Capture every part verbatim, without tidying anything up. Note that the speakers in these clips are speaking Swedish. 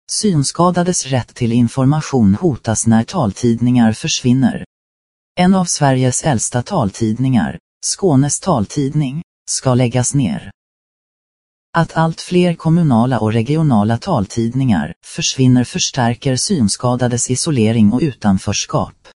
Synskadades rätt till information hotas när taltidningar försvinner. En av Sveriges äldsta taltidningar, Skånes taltidning, ska läggas ner. Att allt fler kommunala och regionala taltidningar försvinner förstärker synskadades isolering och utanförskap.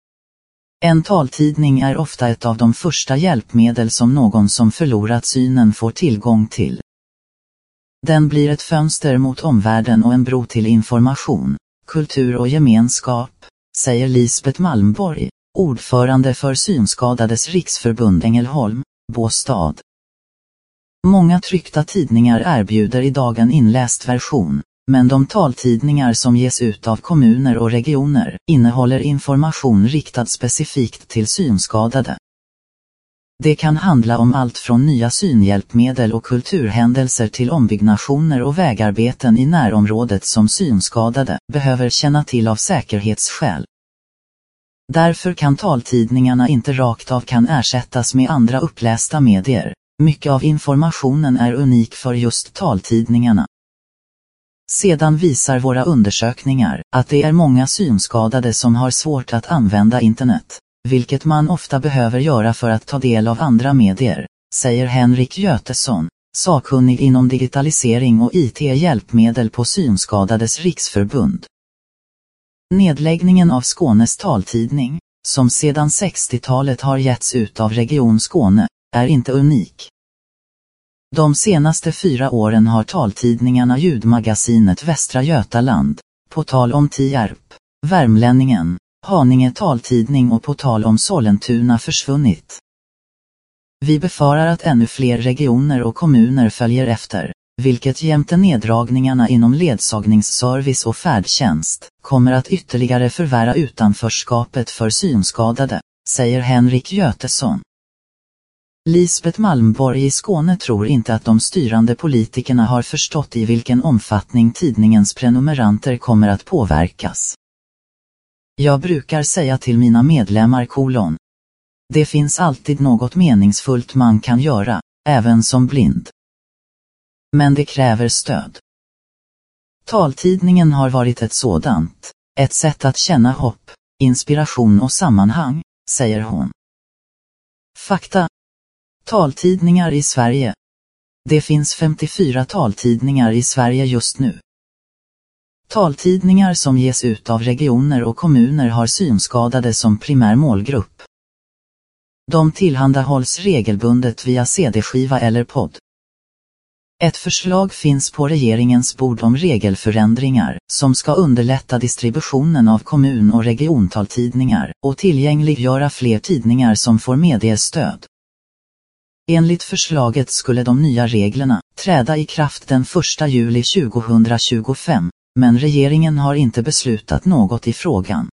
En taltidning är ofta ett av de första hjälpmedel som någon som förlorat synen får tillgång till. Den blir ett fönster mot omvärlden och en bro till information, kultur och gemenskap, säger Lisbeth Malmborg, ordförande för Synskadades riksförbund Ängelholm, Båstad. Många tryckta tidningar erbjuder idag en inläst version, men de taltidningar som ges ut av kommuner och regioner innehåller information riktad specifikt till synskadade. Det kan handla om allt från nya synhjälpmedel och kulturhändelser till ombyggnationer och vägarbeten i närområdet som synskadade behöver känna till av säkerhetsskäl. Därför kan taltidningarna inte rakt av kan ersättas med andra upplästa medier. Mycket av informationen är unik för just taltidningarna. Sedan visar våra undersökningar att det är många synskadade som har svårt att använda internet, vilket man ofta behöver göra för att ta del av andra medier, säger Henrik Götesson, sakkunnig inom digitalisering och I T-hjälpmedel på Synskadades riksförbund. Nedläggningen av Skånes taltidning, som sedan sextiotalet har getts ut av Region Skåne, är inte unik. De senaste fyra åren har taltidningarna Ljudmagasinet Västra Götaland, På tal om Tierp, Värmlänningen, Haninge taltidning och På tal om Sollentuna försvunnit. Vi befarar att ännu fler regioner och kommuner följer efter, vilket jämte neddragningarna inom ledsagningsservice och färdtjänst kommer att ytterligare förvärra utanförskapet för synskadade, säger Henrik Götesson. Lisbeth Malmborg i Skåne tror inte att de styrande politikerna har förstått i vilken omfattning tidningens prenumeranter kommer att påverkas. Jag brukar säga till mina medlemmar kolon. Det finns alltid något meningsfullt man kan göra, även som blind. Men det kräver stöd. Taltidningen har varit ett sådant, ett sätt att känna hopp, inspiration och sammanhang, säger hon. Fakta. Taltidningar i Sverige. Det finns femtiofyra taltidningar i Sverige just nu. Taltidningar som ges ut av regioner och kommuner har synskadade som primär målgrupp. De tillhandahålls regelbundet via C D-skiva eller podd. Ett förslag finns på regeringens bord om regelförändringar som ska underlätta distributionen av kommun- och regiontaltidningar och tillgängliggöra fler tidningar som får mediestöd. Enligt förslaget skulle de nya reglerna träda i kraft den första juli tjugohundratjugofem, men regeringen har inte beslutat något i frågan.